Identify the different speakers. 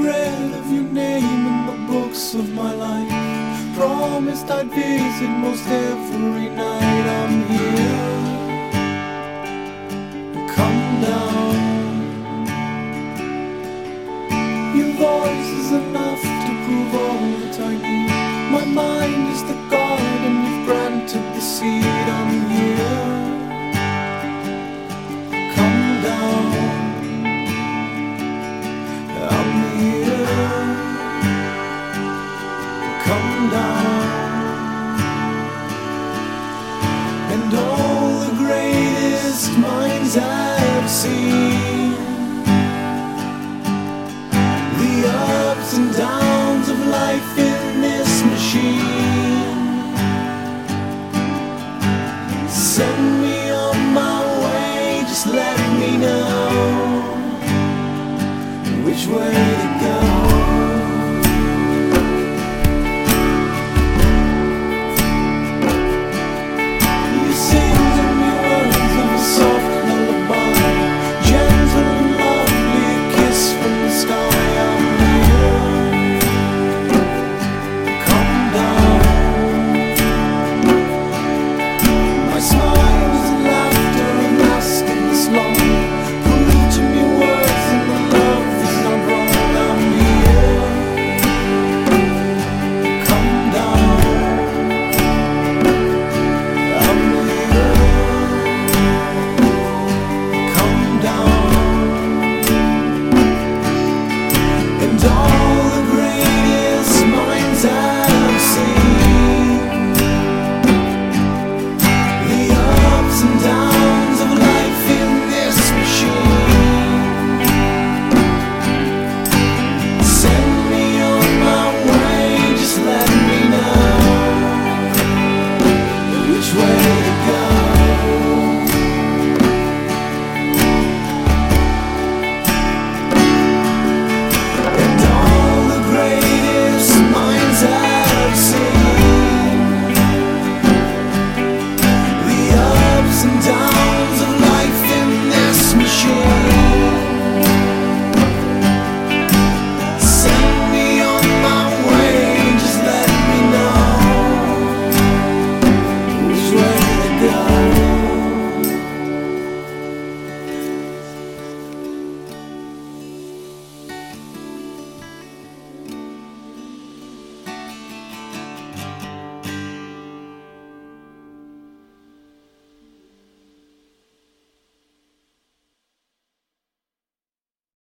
Speaker 1: read of your name in the books of my life. Promised I'd visit most every night. I'm here. Come down. Your voice is enough to prove all that I need. My mind is the garden, you've granted the seed. I'm here. Come down. I'm here. Come down. And all the greatest minds I've seen, the ups and downs of life in this machine, send me on my way, just let me know which way to go.